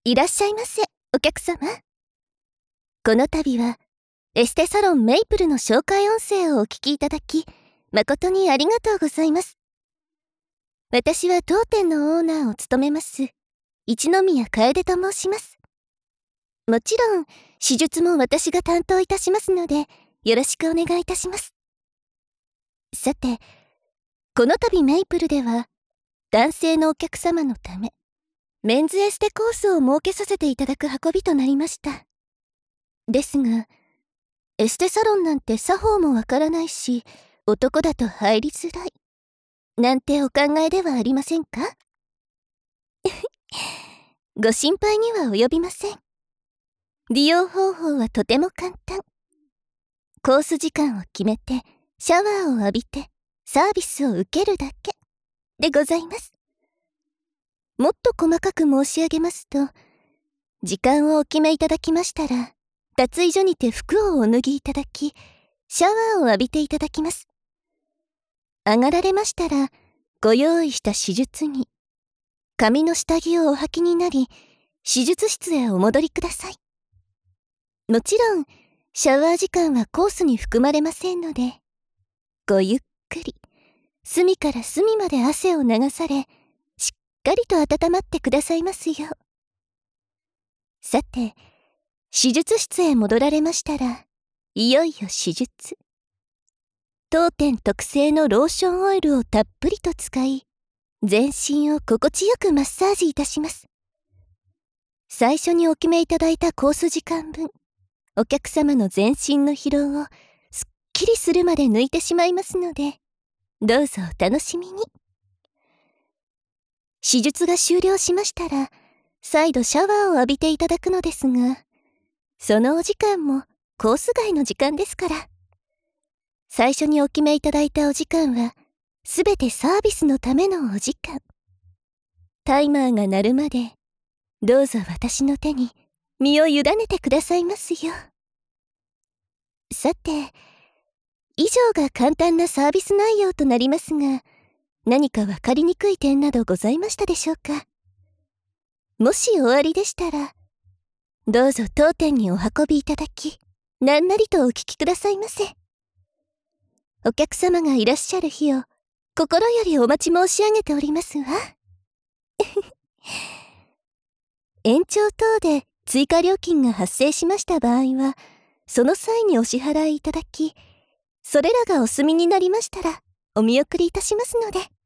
いらっしゃいませ、お客様。この度は、エステサロンメイプルの紹介音声をお聞きいただき、誠にありがとうございます。私は当店のオーナーを務めます、一宮楓と申します。もちろん、手術も私が担当いたしますので、よろしくお願いいたします。さて、この度メイプルでは、男性のお客様のため、メンズエステコースを設けさせていただく運びとなりました。ですが、エステサロンなんて作法もわからないし、男だと入りづらい。なんてお考えではありませんか？ご心配には及びません。利用方法はとても簡単。コース時間を決めて、シャワーを浴びて、サービスを受けるだけでございます。もっと細かく申し上げますと、時間をお決めいただきましたら、脱衣所にて服をお脱ぎいただき、シャワーを浴びていただきます。上がられましたら、ご用意した手術着、紙の下着をお履きになり、手術室へお戻りください。もちろん、シャワー時間はコースに含まれませんので、ごゆっくり、隅から隅まで汗を流され、しっかりと温まってくださいますよ。さて、手術室へ戻られましたら、いよいよ手術。当店特製のローションオイルをたっぷりと使い、全身を心地よくマッサージいたします。最初にお決めいただいたコース時間分、お客様の全身の疲労をすっきりするまで抜いてしまいますので、どうぞお楽しみに。手術が終了しましたら、再度シャワーを浴びていただくのですが、そのお時間もコース外の時間ですから。最初にお決めいただいたお時間は、すべてサービスのためのお時間。タイマーが鳴るまで、どうぞ私の手に身を委ねてくださいますよ。さて、以上が簡単なサービス内容となりますが、何かわかりにくい点などございましたでしょうか？もしおありでしたら、どうぞ当店にお運びいただき、何なりとお聞きくださいませ。お客様がいらっしゃる日を心よりお待ち申し上げておりますわ。延長等で追加料金が発生しました場合は、その際にお支払いいただき、それらがお済みになりましたら、お見送りいたしますので。